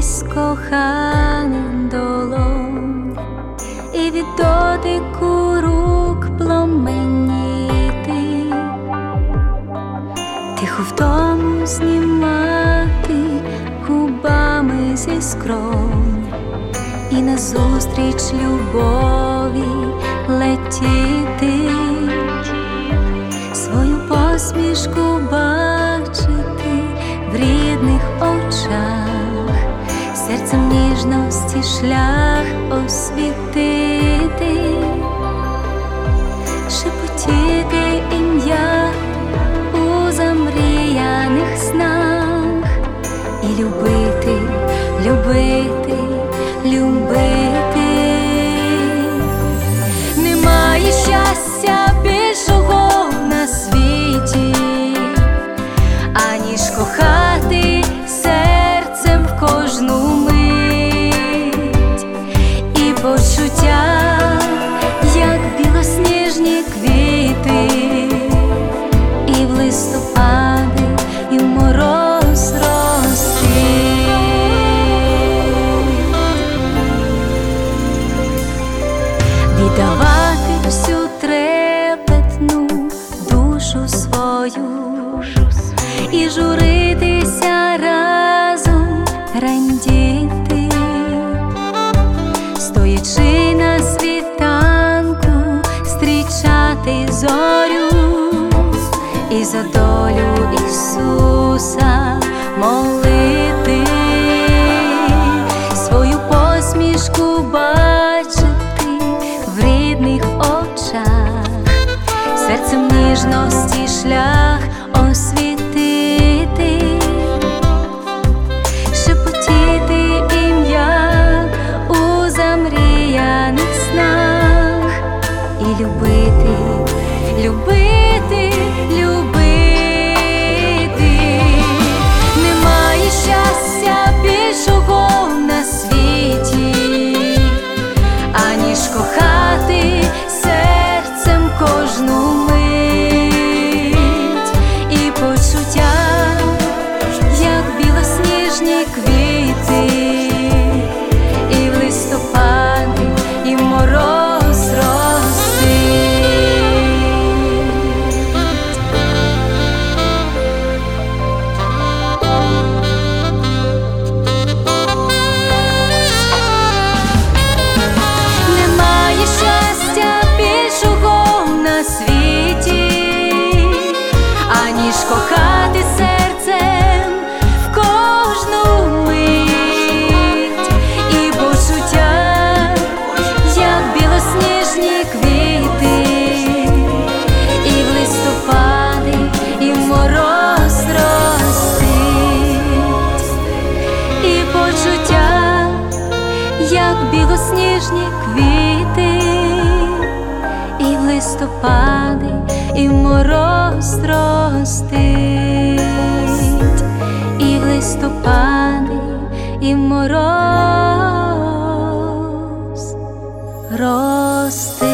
ніжність коханих долонь, і від дотику рук пломеніти, тиху втому знімати губами зі скронь, і назустріч любові летіти, свою посмішку бачити в рідних очах, серцем ніжності шлях освітити, шепотіти ім'я у замріяних снах і любити, любити, любити. Немає щастя більшого на світі, аніж кохати серцем в кожну мить, і почуття, як білосніжні квіти, і в листопади, і в мороз розцвіт. Віддавати всю трепетну душу свою і журитися разом, рандіти, стоячи на світанку, зустрічати зорю і за долю Ісуса молити, свою посмішку бачити в рідних очах, серцем ніжності шлях освітити, шепотіти ім'я у замріяних снах і любити, любити, любити. Немає щастя більшого на світі, аніж кохати серцем кожну мить, і почуття, як білосніжні квіти, і в листопади, і в мороз розцвіт. Немає щастя більшого на світі, аніж кохати серцем в кожну мить, і почуття, як білосніжні квіти, і в листопади, і в мороз розцвіт, і почуття, як білосніжні квіти, і в листопади, і в мороз ростить, і в листопади, і в мороз ростить.